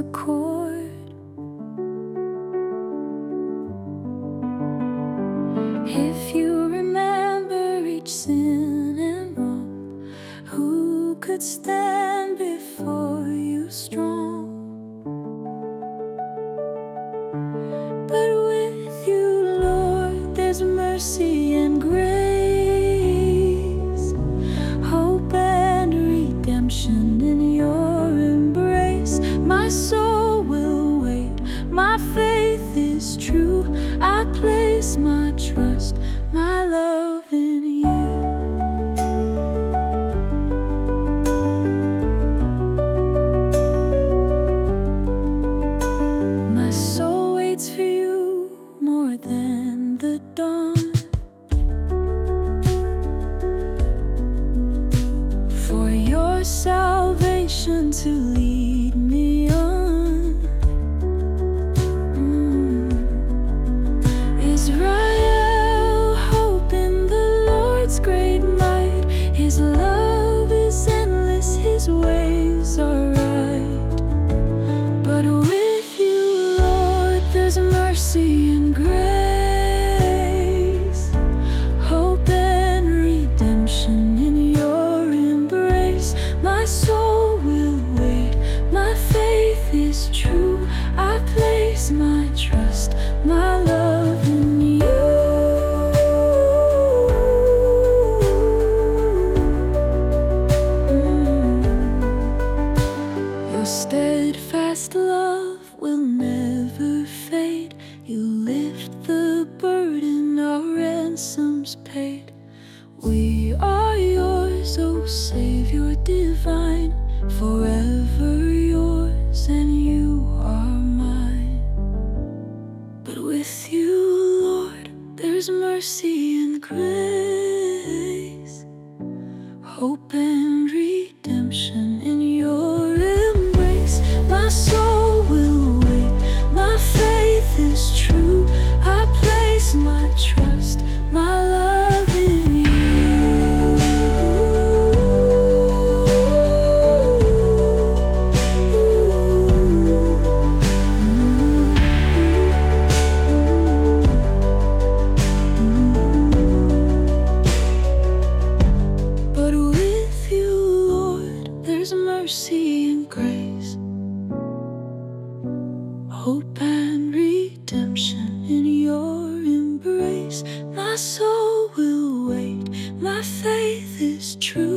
accord. If you remember each sin and wrong, who could stand before you strong? But with you, Lord, there's mercy and grace, hope and redemption in your embrace. My soul will wait, my faith is true. I place my trust, my love in you. My soul waits for you more than the dawn, for your salvation to lead me on. Israel, hope in the Lord's great might. His love is endless, His ways are right. But with you, Lord, there's mercy and grace, hope and redemption in your embrace. My soul will wait, my faith is true. I place my trust, my love in you. Your steadfast love will never fade. You lift the burden, our ransoms paid. We are yours, O Savior divine, forever yours, and you are mine. But with you, Lord, there's mercy and grace, hope and redemption in your embrace. My soul will wait, my faith is true. I place my trust, my love in you. But with you, Lord, there's mercy and grace, hope and redemption in your embrace. My soul will wait, my faith is true.